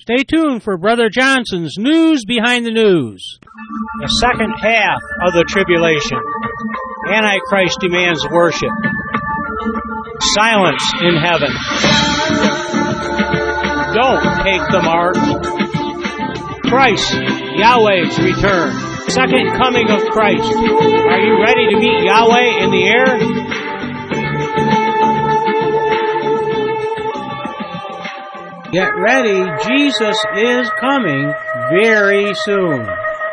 Stay tuned for Brother Johnson's News Behind the News. The second half of the tribulation. Antichrist demands worship. Silence in heaven. Don't take the mark. Christ, Yahweh's return. Second coming of Christ. Are you ready to meet Yahweh in the air? Get ready, Jesus is coming very soon.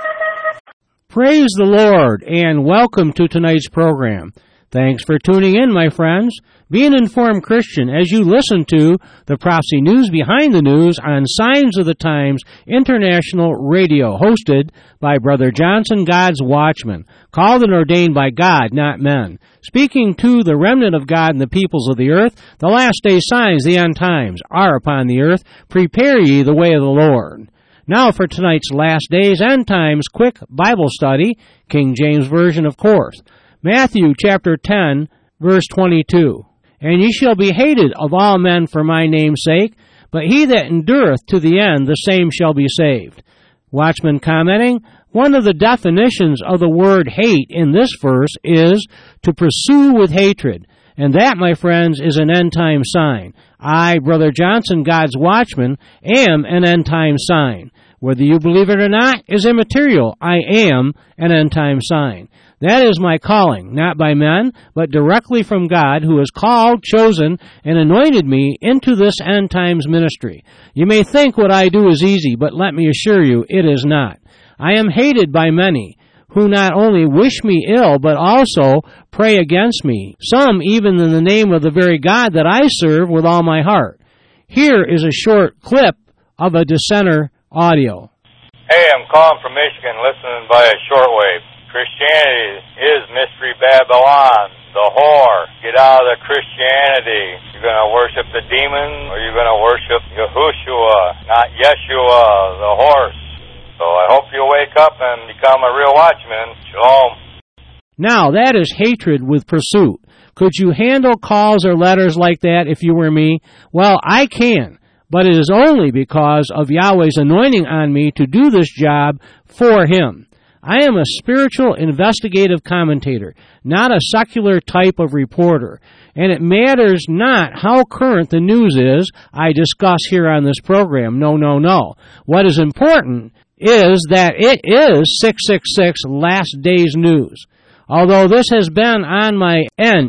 Praise the Lord, and welcome to tonight's program. Thanks for tuning in, my friends. Be an informed Christian as you listen to the Prophecy News Behind the News on Signs of the Times International Radio, hosted by Brother Johnson, God's Watchman, called and ordained by God, not men, speaking to the remnant of God and the peoples of the earth. The last day signs, the end times, are upon the earth. Prepare ye the way of the Lord. Now for tonight's last days, end times, quick Bible study, King James Version, of course. Matthew chapter 10, verse 22. And ye shall be hated of all men for my name's sake, but he that endureth to the end, the same shall be saved. Watchman commenting, one of the definitions of the word hate in this verse is to pursue with hatred. And that, my friends, is an end-time sign. I, Brother Johnson, God's Watchman, am an end-time sign. Whether you believe it or not is immaterial. I am an end-time sign. That is my calling, not by men, but directly from God, who has called, chosen, and anointed me into this end times ministry. You may think what I do is easy, but let me assure you, it is not. I am hated by many, who not only wish me ill, but also pray against me, some even in the name of the very God that I serve with all my heart. Here is a short clip of a dissenter audio. Hey, I'm calling from Michigan, listening by a shortwave. Christianity is Mystery Babylon, the whore. Get out of the Christianity. You're going to worship the demon, or you're going to worship Yahushua, not Yeshua, the horse. So I hope you wake up and become a real watchman. Shalom. Now, that is hatred with pursuit. Could you handle calls or letters like that if you were me? Well, I can, but it is only because of Yahweh's anointing on me to do this job for Him. I am a spiritual investigative commentator, not a secular type of reporter, and it matters not how current the news is I discuss here on this program. No. What is important is that it is 666 Last Days News. Although this has been on my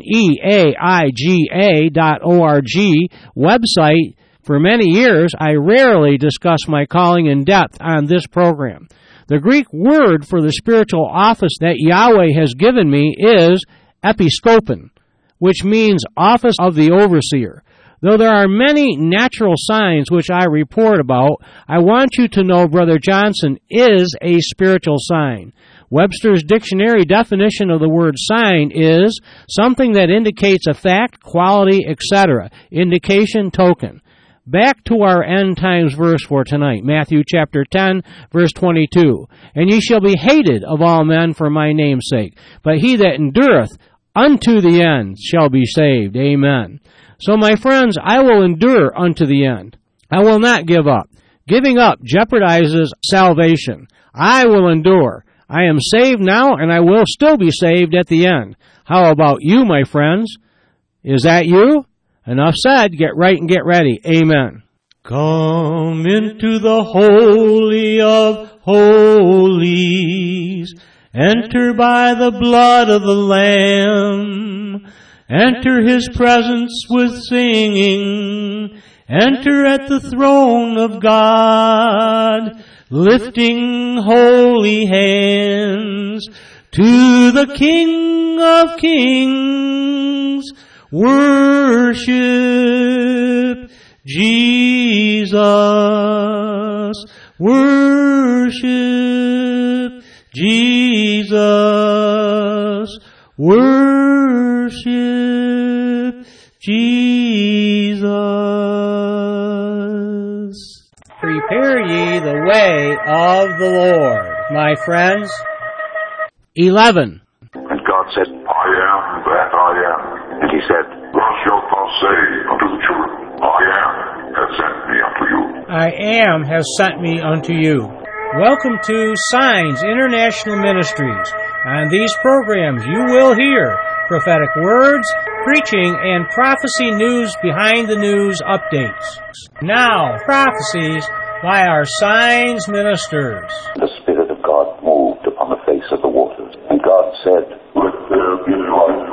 neaiga.org website for many years, I rarely discuss my calling in depth on this program. The Greek word for the spiritual office that Yahweh has given me is episkopon, which means office of the overseer. Though there are many natural signs which I report about, I want you to know Brother Johnson is a spiritual sign. Webster's dictionary definition of the word sign is something that indicates a fact, quality, etc., indication, token. Back to our end times verse for tonight, Matthew chapter 10, verse 22. And ye shall be hated of all men for my name's sake, but he that endureth unto the end shall be saved. Amen. So, my friends, I will endure unto the end. I will not give up. Giving up jeopardizes salvation. I will endure. I am saved now, and I will still be saved at the end. How about you, my friends? Is that you? Enough said. Get right and get ready. Amen. Come into the Holy of Holies. Enter by the blood of the Lamb. Enter His presence with singing. Enter at the throne of God, lifting holy hands to the King of Kings. Worship Jesus. Worship Jesus. Worship Jesus. Prepare ye the way of the Lord, my friends. 11. And God said, I am that I am. And He said, thus shalt thou say unto the children, I am that sent me unto you. I Am has sent me unto you. Welcome to Signs International Ministries. On these programs you will hear prophetic words, preaching, and prophecy news behind the news updates. Now, prophecies by our Signs ministers. The Spirit of God moved upon the face of the waters, and God said, Let there be light.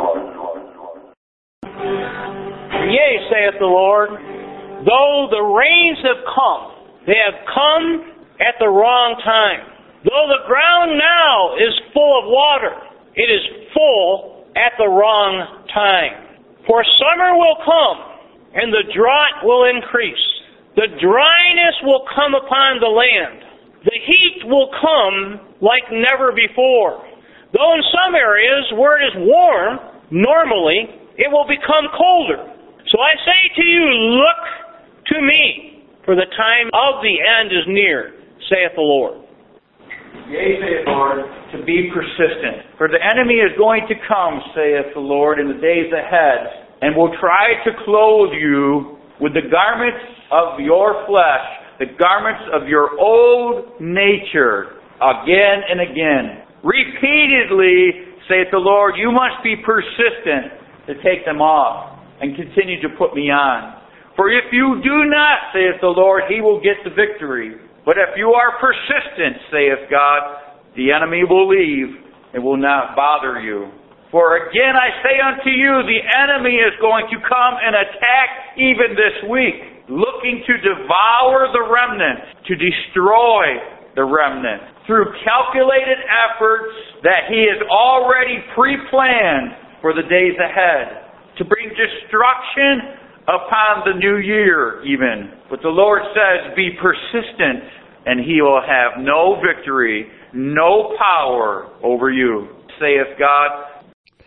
Yea, saith the Lord, though the rains have come, they have come at the wrong time. Though the ground now is full of water, it is full at the wrong time. For summer will come, and the drought will increase. The dryness will come upon the land. The heat will come like never before. Though in some areas where it is warm, normally, it will become colder. So I say to you, look to me, for the time of the end is near, saith the Lord. Yea, saith the Lord, to be persistent. For the enemy is going to come, saith the Lord, in the days ahead, and will try to clothe you with the garments of your flesh, the garments of your old nature, again and again. Repeatedly, saith the Lord, you must be persistent to take them off and continue to put me on. For if you do not, saith the Lord, He will get the victory. But if you are persistent, saith God, the enemy will leave and will not bother you. For again I say unto you, the enemy is going to come and attack even this week, looking to devour the remnant, to destroy the remnant, through calculated efforts that he has already pre-planned for the days ahead, to bring destruction upon the new year even. But the Lord says, be persistent, and He will have no victory, no power over you, saith God.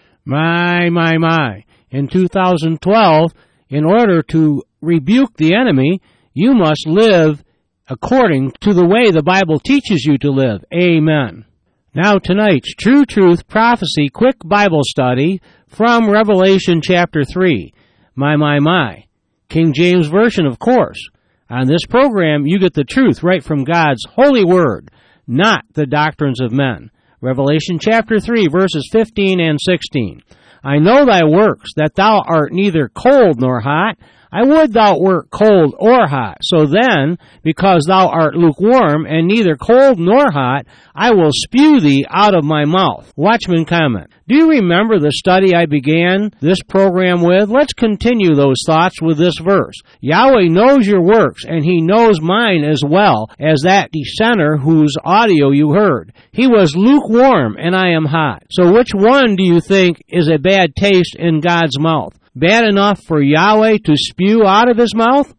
My. In 2012, in order to rebuke the enemy, you must live according to the way the Bible teaches you to live. Amen. Now tonight's True Truth Prophecy Quick Bible Study from Revelation chapter 3. My. King James Version, of course. On this program, you get the truth right from God's holy word, not the doctrines of men. Revelation chapter 3, verses 15 and 16. I know thy works, that thou art neither cold nor hot. I would thou wert cold or hot. So then, because thou art lukewarm, and neither cold nor hot, I will spew thee out of my mouth. Watchman comment. Do you remember the study I began this program with? Let's continue those thoughts with this verse. Yahweh knows your works, and He knows mine as well as that dissenter whose audio you heard. He was lukewarm, and I am hot. So which one do you think is a bad taste in God's mouth? Bad enough for Yahweh to spew out of His mouth?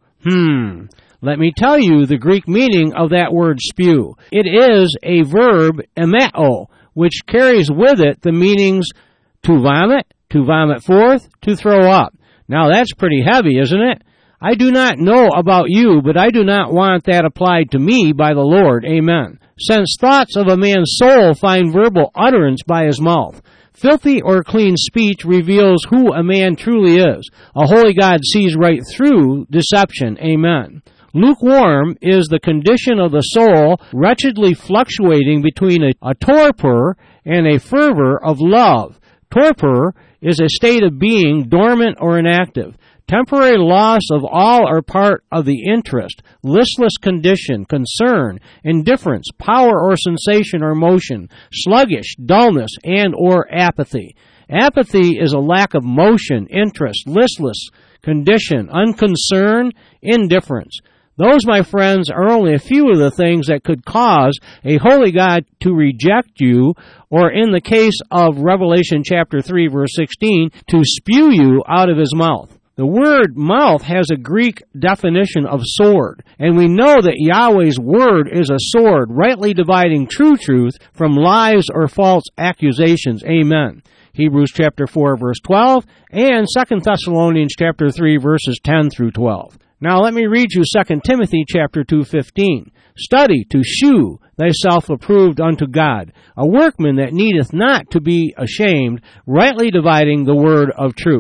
Let me tell you the Greek meaning of that word spew. It is a verb, emeo, which carries with it the meanings to vomit forth, to throw up. Now that's pretty heavy, isn't it? I do not know about you, but I do not want that applied to me by the Lord. Amen. Since thoughts of a man's soul find verbal utterance by his mouth, filthy or clean speech reveals who a man truly is. A holy God sees right through deception. Amen. Lukewarm is the condition of the soul wretchedly fluctuating between a torpor and a fervor of love. Torpor is a state of being dormant or inactive. Temporary loss of all or part of the interest, listless condition, concern, indifference, power or sensation or motion, sluggish, dullness, and or apathy. Apathy is a lack of motion, interest, listless condition, unconcern, indifference. Those, my friends, are only a few of the things that could cause a holy God to reject you, or in the case of Revelation chapter 3, verse 16, to spew you out of His mouth. The word mouth has a Greek definition of sword, and we know that Yahweh's word is a sword, rightly dividing true truth from lies or false accusations. Amen. Hebrews chapter 4, verse 12, and 2 Thessalonians chapter 3, verses 10 through 12. Now let me read you 2 Timothy chapter 2:15. Study to shew thyself approved unto God, a workman that needeth not to be ashamed, rightly dividing the word of truth.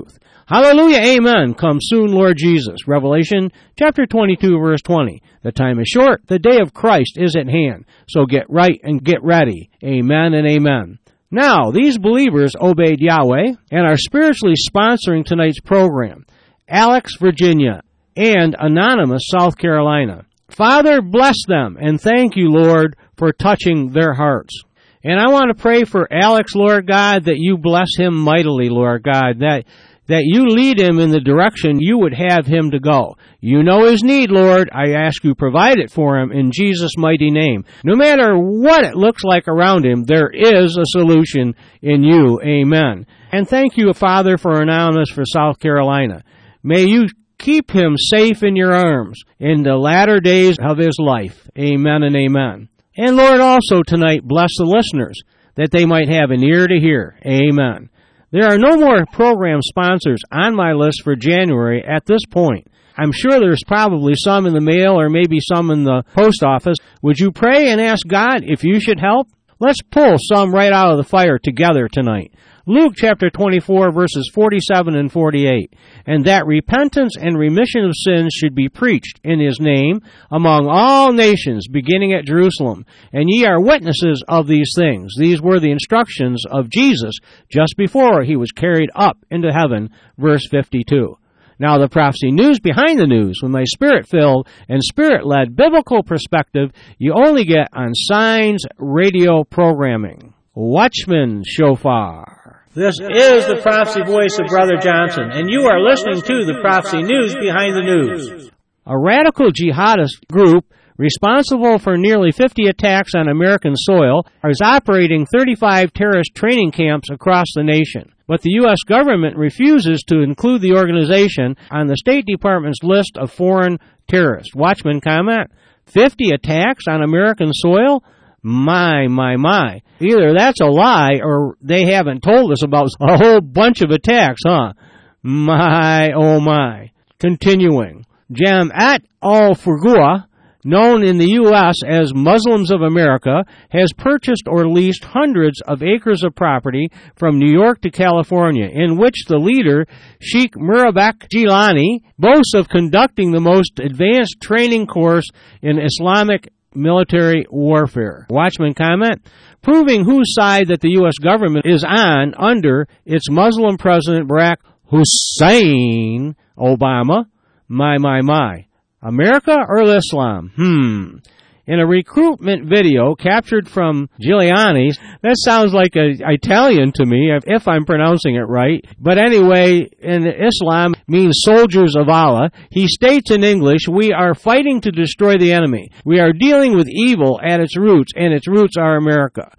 Hallelujah, amen. Come soon, Lord Jesus. Revelation chapter 22, verse 20. The time is short. The day of Christ is at hand. So get right and get ready. Amen and amen. Now, these believers obeyed Yahweh and are spiritually sponsoring tonight's program. Alex, Virginia, and Anonymous, South Carolina. Father, bless them, and thank you, Lord, for touching their hearts. And I want to pray for Alex, Lord God, that you bless him mightily, Lord God, that you lead him in the direction you would have him to go. You know his need, Lord. I ask you provide it for him in Jesus' mighty name. No matter what it looks like around him, there is a solution in you. Amen. And thank you, Father, for Anonymous for South Carolina. May you keep him safe in your arms in the latter days of his life. Amen and amen. And Lord, also tonight, bless the listeners, that they might have an ear to hear. Amen. There are no more program sponsors on my list for January at this point. I'm sure there's probably some in the mail or maybe some in the post office. Would you pray and ask God if you should help? Let's pull some right out of the fire together tonight. Luke chapter 24, verses 47 and 48. And that repentance and remission of sins should be preached in his name among all nations, beginning at Jerusalem. And ye are witnesses of these things. These were the instructions of Jesus just before he was carried up into heaven, verse 52. Now the prophecy news behind the news, with my spirit-filled and spirit-led biblical perspective, you only get on Signs radio programming. Watchman Shofar. This is the prophecy voice of Brother Johnson, and you are listening to the prophecy news behind the news. A radical jihadist group responsible for nearly 50 attacks on American soil is operating 35 terrorist training camps across the nation. But the U.S. government refuses to include the organization on the State Department's list of foreign terrorists. Watchman comment, 50 attacks on American soil? My. Either that's a lie or they haven't told us about a whole bunch of attacks, huh? My, oh my. Continuing. Jamaat al-Furqua, known in the U.S. as Muslims of America, has purchased or leased hundreds of acres of property from New York to California, in which the leader, Sheikh Murabak Jilani, boasts of conducting the most advanced training course in Islamic military warfare. Watchman comment, proving whose side that the U.S. government is on under its Muslim President Barack Hussein Obama. My. America or Islam? In a recruitment video captured from Giuliani, that sounds like Italian to me, if I'm pronouncing it right. But anyway, in Islam means soldiers of Allah. He states in English, we are fighting to destroy the enemy. We are dealing with evil at its roots, and its roots are America.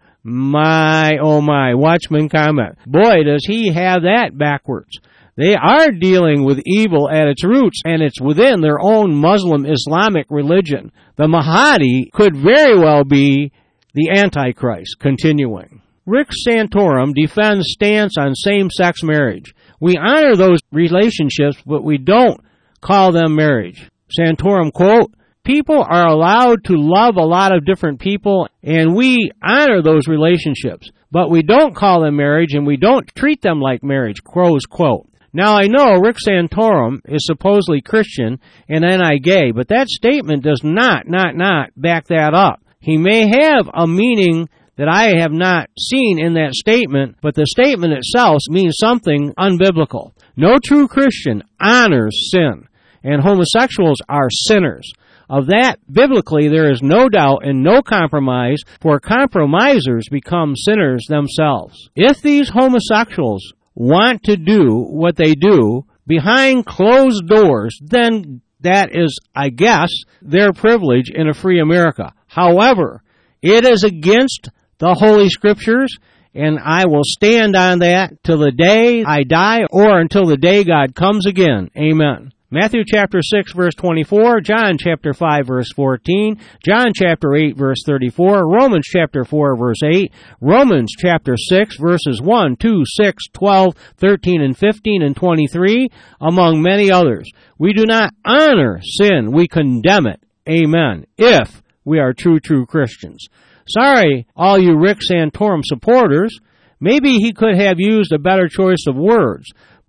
My, oh my. Watchman comment. Boy, does he have that backwards. They are dealing with evil at its roots, and it's within their own Muslim Islamic religion. The Mahdi could very well be the Antichrist. Continuing. Rick Santorum defends stance on same-sex marriage. We honor those relationships, but we don't call them marriage. Santorum, quote, people are allowed to love a lot of different people, and we honor those relationships, but we don't call them marriage, and we don't treat them like marriage, close quote. Now, I know Rick Santorum is supposedly Christian and anti-gay, but that statement does not back that up. He may have a meaning that I have not seen in that statement, but the statement itself means something unbiblical. No true Christian honors sin, and homosexuals are sinners. Of that, biblically, there is no doubt and no compromise, for compromisers become sinners themselves. If these homosexuals want to do what they do behind closed doors, then that is, I guess, their privilege in a free America. However, it is against the Holy Scriptures, and I will stand on that till the day I die or until the day God comes again. Amen. Matthew chapter 6, verse 24, John chapter 5, verse 14, John chapter 8, verse 34, Romans chapter 4, verse 8, Romans chapter 6, verses 1, 2, 6, 12, 13, and 15, and 23, among many others. We do not honor sin, we condemn it. Amen. If we are true Christians. Sorry, all you Rick Santorum supporters. Maybe he could have used a better choice of words.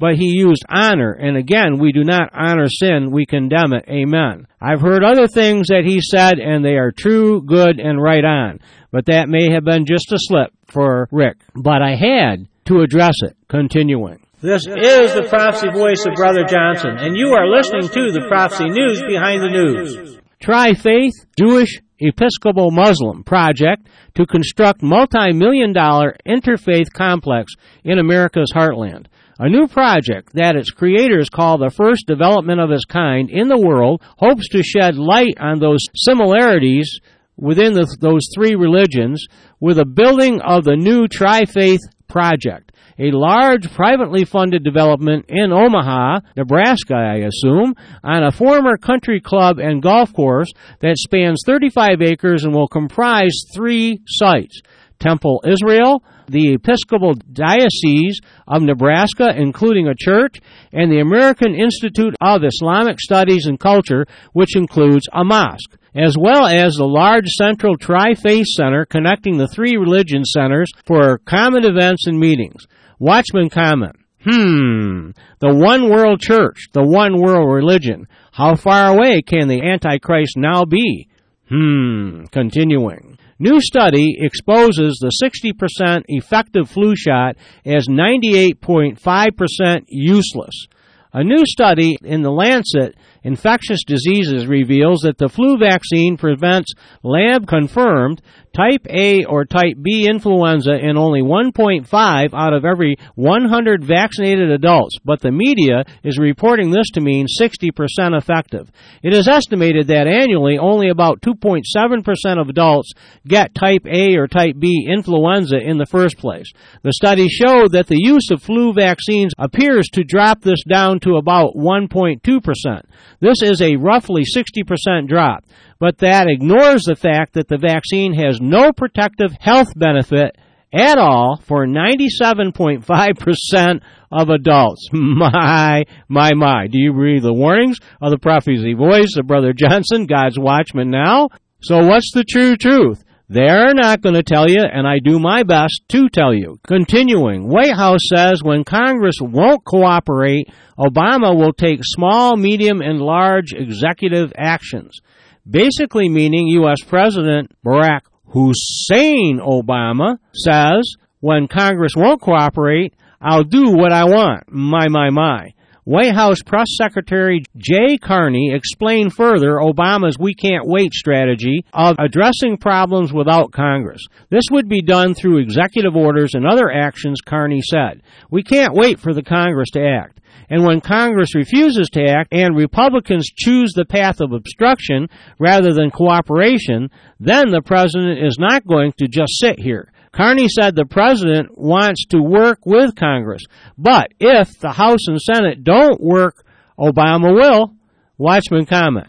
but he used honor, and again, we do not honor sin, we condemn it. Amen. I've heard other things that he said, and they are true, good, and right on, but that may have been just a slip for Rick. But I had to address it. Continuing. This is the Prophecy Voice of Brother Johnson, and you are listening to the Prophecy News Behind the News. Tri-Faith Jewish Episcopal Muslim project to construct multi-million-dollar interfaith complex in America's heartland. A new project that its creators call the first development of its kind in the world hopes to shed light on those similarities within those three religions with a building of the new Tri-Faith project, a large privately funded development in Omaha, Nebraska, I assume, on a former country club and golf course that spans 35 acres and will comprise 3 sites: Temple Israel, the Episcopal Diocese of Nebraska, including a church, and the American Institute of Islamic Studies and Culture, which includes a mosque, as well as the large central Tri-Faith Center connecting the 3 religion centers for common events and meetings. Watchman comment, the one world church, the one world religion. How far away can the Antichrist now be? Continuing. New study exposes the 60% effective flu shot as 98.5% useless. A new study in the Lancet Infectious Diseases reveals that the flu vaccine prevents lab-confirmed type A or type B influenza in only 1.5 out of every 100 vaccinated adults, but the media is reporting this to mean 60% effective. It is estimated that annually only about 2.7% of adults get type A or type B influenza in the first place. The study showed that the use of flu vaccines appears to drop this down to about 1.2%. This is a roughly 60% drop, but that ignores the fact that the vaccine has no protective health benefit at all for 97.5% of adults. My. Do you read the warnings of the Prophecy Voice of Brother Johnson, God's Watchman now? So what's the true truth? They're not going to tell you, and I do my best to tell you. Continuing, White House says when Congress won't cooperate, Obama will take small, medium, and large executive actions. Basically meaning U.S. President Barack Hussein Obama says, when Congress won't cooperate, I'll do what I want. My. White House Press Secretary Jay Carney explained further Obama's we can't wait strategy of addressing problems without Congress. This would be done through executive orders and other actions, Carney said. We can't wait for the Congress to act. And when Congress refuses to act and Republicans choose the path of obstruction rather than cooperation, then the president is not going to just sit here. Carney said the president wants to work with Congress, but if the House and Senate don't work, Obama will. Watchman comment.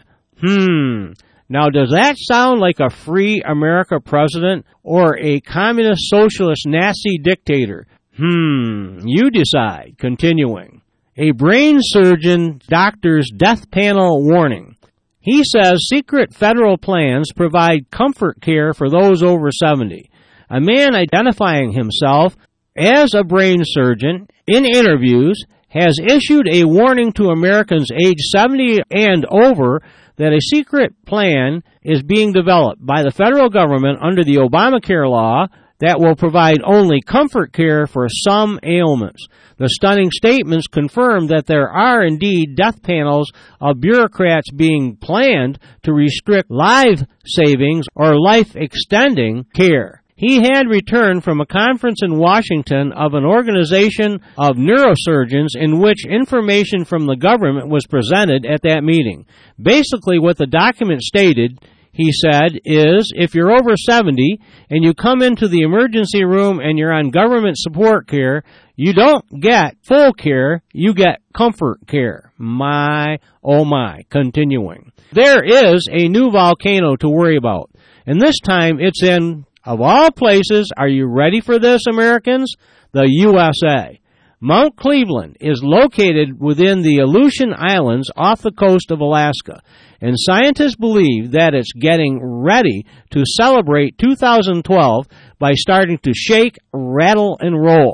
Now does that sound like a free America president or a communist socialist Nazi dictator? You decide. Continuing. A brain surgeon doctor's death panel warning. He says secret federal plans provide comfort care for those over 70. A man identifying himself as a brain surgeon in interviews has issued a warning to Americans age 70 and over that a secret plan is being developed by the federal government under the Obamacare law that will provide only comfort care for some ailments. The stunning statements confirm that there are indeed death panels of bureaucrats being planned to restrict life savings or life-extending care. He had returned from a conference in Washington of an organization of neurosurgeons in which information from the government was presented at that meeting. Basically, what the document stated, he said, is if you're over 70 and you come into the emergency room and you're on government support care, you don't get full care, you get comfort care. My, oh my. Continuing. There is a new volcano to worry about, and this time it's in, of all places, are you ready for this, Americans? The USA. Mount Cleveland is located within the Aleutian Islands off the coast of Alaska, and scientists believe that it's getting ready to celebrate 2012 by starting to shake, rattle, and roll.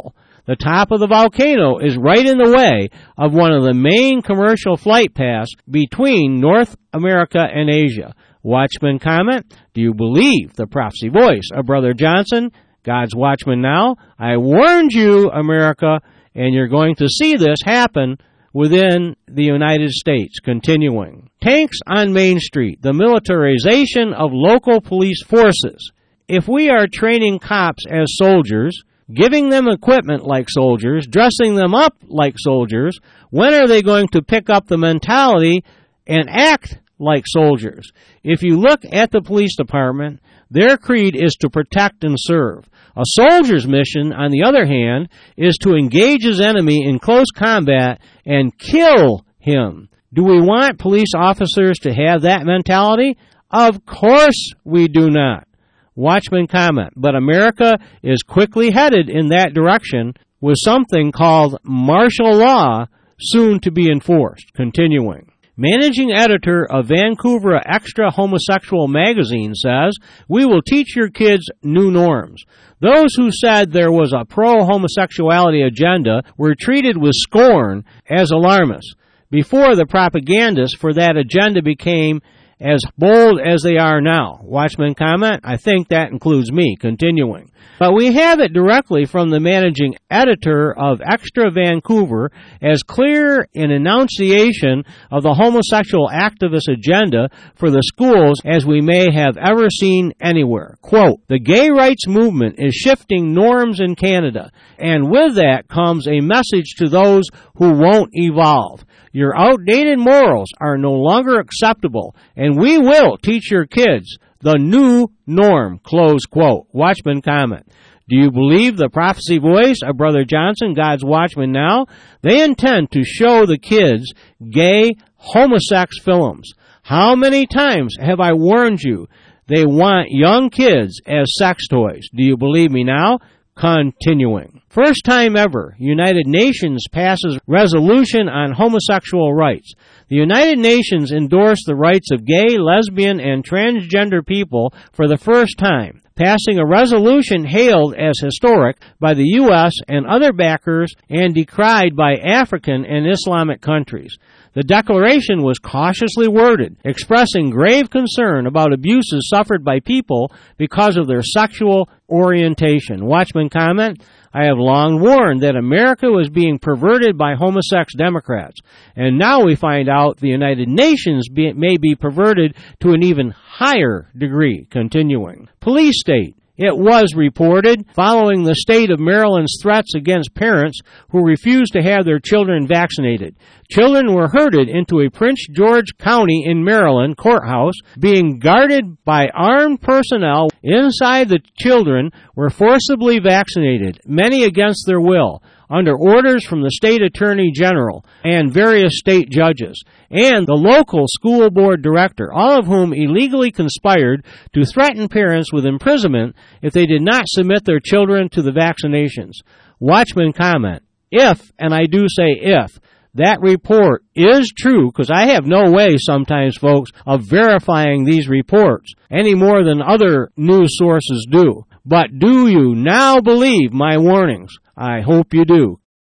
The top of the volcano is right in the way of one of the main commercial flight paths between North America and Asia. Watchman comment, do you believe the prophecy voice of Brother Johnson, God's Watchman Now? I warned you, America, and you're going to see this happen within the United States. Continuing. Tanks on Main Street, the militarization of local police forces. If we are training cops as soldiers, giving them equipment like soldiers, dressing them up like soldiers, when are they going to pick up the mentality and act like soldiers? If you look at the police department, their creed is to protect and serve. A soldier's mission, on the other hand, is to engage his enemy in close combat and kill him. Do we want police officers to have that mentality? Of course we do not. Watchman comment, but America is quickly headed in that direction with something called martial law soon to be enforced. Continuing. Managing editor of Vancouver Extra Homosexual magazine says, we will teach your kids new norms. Those who said there was a pro-homosexuality agenda were treated with scorn as alarmists before the propagandists for that agenda became as bold as they are now. Watchman comment, I think that includes me. Continuing. But we have it directly from the managing editor of Extra Vancouver as clear an enunciation of the homosexual activist agenda for the schools as we may have ever seen anywhere. Quote, the gay rights movement is shifting norms in Canada, and with that comes a message to those who won't evolve. Your outdated morals are no longer acceptable, and we will teach your kids the new norm, close quote. Watchman comment. Do you believe the prophecy voice of Brother Johnson, God's Watchman Now? They intend to show the kids gay homosex films. How many times have I warned you? They want young kids as sex toys. Do you believe me now? Continuing. First time ever, United Nations passes resolution on homosexual rights. The United Nations endorsed the rights of gay, lesbian, and transgender people for the first time, passing a resolution hailed as historic by the U.S. and other backers and decried by African and Islamic countries. The declaration was cautiously worded, expressing grave concern about abuses suffered by people because of their sexual orientation. Watchman comment, I have long warned that America was being perverted by homosex Democrats, and now we find out the United Nations may be perverted to an even higher degree. Continuing. Police state. It was reported, following the state of Maryland's threats against parents who refused to have their children vaccinated. Children were herded into a Prince George County in Maryland courthouse, being guarded by armed personnel. Inside, the children were forcibly vaccinated, many against their will, under orders from the state attorney general and various state judges, and the local school board director, all of whom illegally conspired to threaten parents with imprisonment if they did not submit their children to the vaccinations. Watchman comment, if, and I do say if, that report is true, because I have no way sometimes, folks, of verifying these reports any more than other news sources do. But do you now believe my warnings? I hope you do.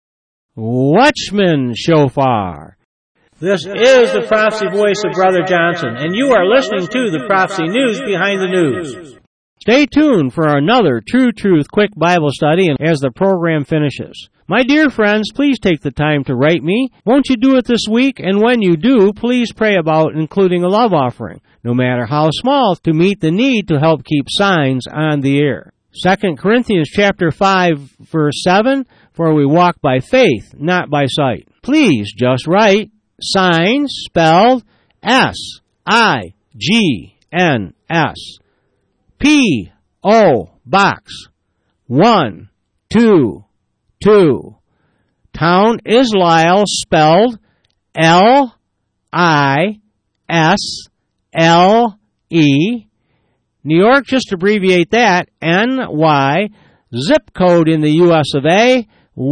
Watchman Shofar. This is the prophecy voice of Brother Johnson, and you are listening to the Prophecy News Behind the News. Stay tuned for another True Truth Quick Bible Study as the program finishes. My dear friends, please take the time to write me. Won't you do it this week? And when you do, please pray about including a love offering, no matter how small, to meet the need to help keep signs on the air. 2 Corinthians chapter 5, verse 7, for we walk by faith, not by sight. Please just write signs spelled S-I-G-N-S. P.O. Box 122. Town is Lisle, spelled L-I-S-L-E. New York, just abbreviate that, N-Y. Zip code in the U.S. of A,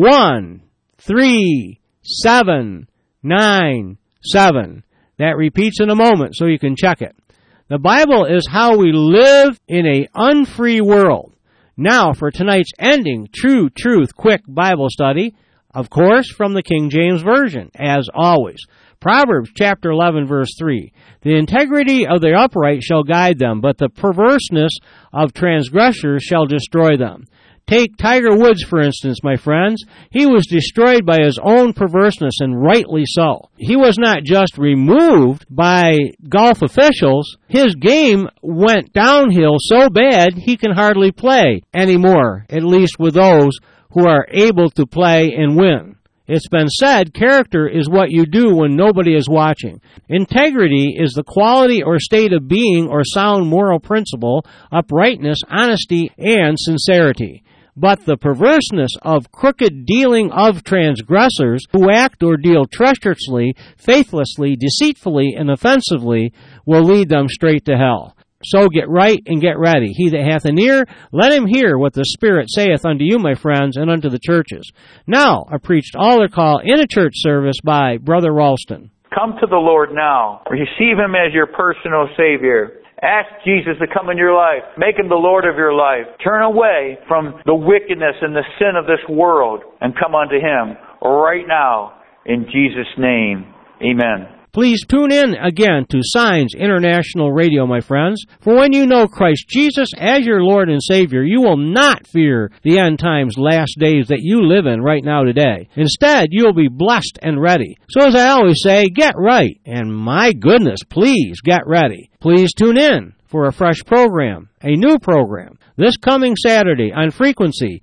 13797. That repeats in a moment, so you can check it. The Bible is how we live in an unfree world. Now for tonight's ending True Truth Quick Bible Study, of course from the King James Version, as always. Proverbs chapter 11, verse 3. The integrity of the upright shall guide them, but the perverseness of transgressors shall destroy them. Take Tiger Woods, for instance, my friends. He was destroyed by his own perverseness, and rightly so. He was not just removed by golf officials. His game went downhill so bad he can hardly play anymore, at least with those who are able to play and win. It's been said, character is what you do when nobody is watching. Integrity is the quality or state of being or sound moral principle, uprightness, honesty, and sincerity. But the perverseness of crooked dealing of transgressors who act or deal treacherously, faithlessly, deceitfully, and offensively will lead them straight to hell. So get right and get ready. He that hath an ear, let him hear what the Spirit saith unto you, my friends, and unto the churches. Now, a preached altar call in a church service by Brother Ralston. Come to the Lord now. Receive Him as your personal Savior. Ask Jesus to come in your life. Make Him the Lord of your life. Turn away from the wickedness and the sin of this world and come unto Him right now. In Jesus' name, amen. Please tune in again to Signs International Radio, my friends. For when you know Christ Jesus as your Lord and Savior, you will not fear the end times last days that you live in right now today. Instead, you will be blessed and ready. So as I always say, get right. And my goodness, please get ready. Please tune in for a fresh program, a new program, this coming Saturday on frequency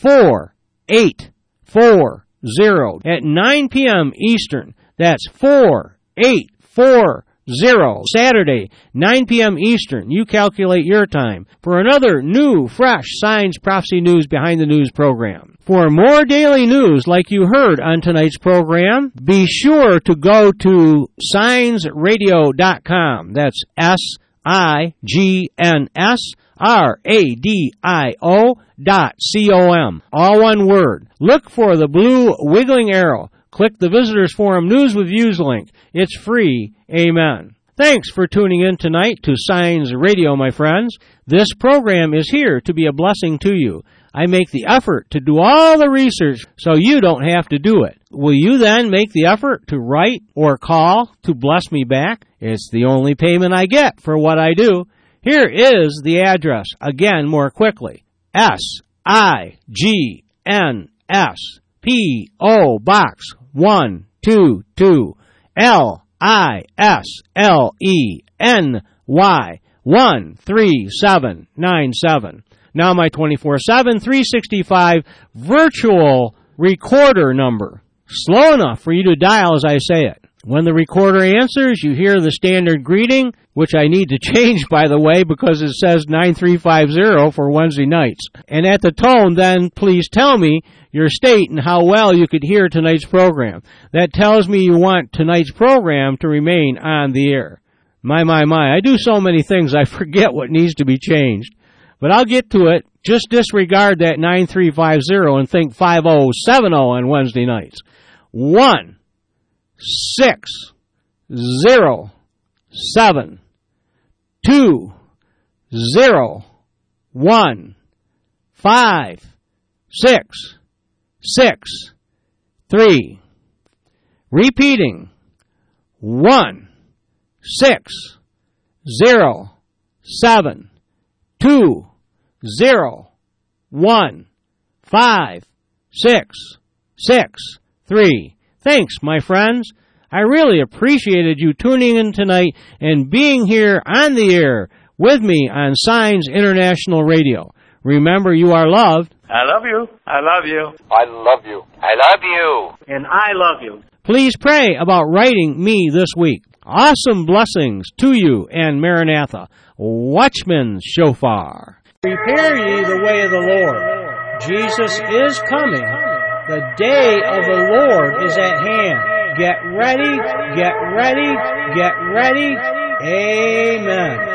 4840 at 9 p.m. Eastern. That's 4840, Saturday, 9 p.m. Eastern. You calculate your time for another new, fresh Signs, Prophecy News Behind the News program. For more daily news like you heard on tonight's program, be sure to go to signsradio.com. That's SIGNSRADIO.com. All one word. Look for the blue wiggling arrow. Click the Visitors Forum News with Views link. It's free. Amen. Thanks for tuning in tonight to Signs Radio, my friends. This program is here to be a blessing to you. I make the effort to do all the research so you don't have to do it. Will you then make the effort to write or call to bless me back? It's the only payment I get for what I do. Here is the address, again more quickly. SIGNS P.O. Box 122 LISLENY 13797. Now my 24/7 365 virtual recorder number. Slow enough for you to dial as I say it. When the recorder answers, you hear the standard greeting, which I need to change, by the way, because it says 9350 for Wednesday nights. And at the tone, then, please tell me your state and how well you could hear tonight's program. That tells me you want tonight's program to remain on the air. My, I do so many things I forget what needs to be changed. But I'll get to it. Just disregard that 9350 and think 5070 on Wednesday nights. 1-607-201-5663. Repeating. 1-607-201-5663. Thanks, my friends. I really appreciated you tuning in tonight and being here on the air with me on Signs International Radio. Remember, you are loved. I love you. I love you. I love you. I love you. And I love you. Please pray about writing me this week. Awesome blessings to you and Maranatha. Watchman's Shofar. Prepare ye the way of the Lord. Jesus is coming. The day of the Lord is at hand. Get ready, get ready, get ready. Amen.